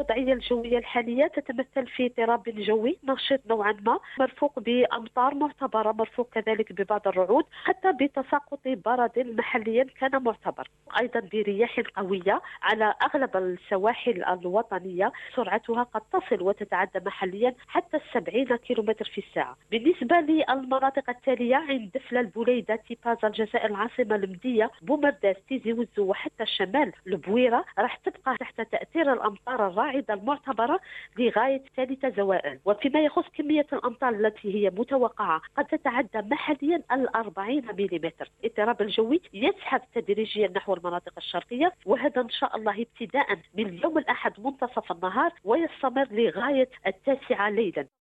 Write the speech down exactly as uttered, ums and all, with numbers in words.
الوضعية الجوية الحالية تتمثل في اضطراب جوي نشط نوعا ما، مرفوق بأمطار معتبرة، مرفوق كذلك ببعض الرعود، حتى بتساقط برد محليا كان معتبر، أيضا برياح قوية على أغلب السواحل الوطنية سرعتها قد تصل وتتعدى محليا حتى السبعين كيلومتر في الساعة. بالنسبة للمناطق التالية عند دفلة، البوليدة، تيبازا، الجزائر، العاصمة المندية، بومرداس، تيزي وزو، وحتى الشمال البويرة راح تبقى تحت تأثير الأمطار الراعدة المعتبرة لغاية ثالث زوائل. وفيما يخص كمية الأمطار التي هي متوقعة قد تتعدى محليا الأربعين مليمتر. الاضطراب الجوي يزحف تدريجيا نحو المناطق الشرقية، وهذا إن شاء الله ابتداء من يوم الأحد منتصف النهار ويستمر لغاية التاسعة ليلا.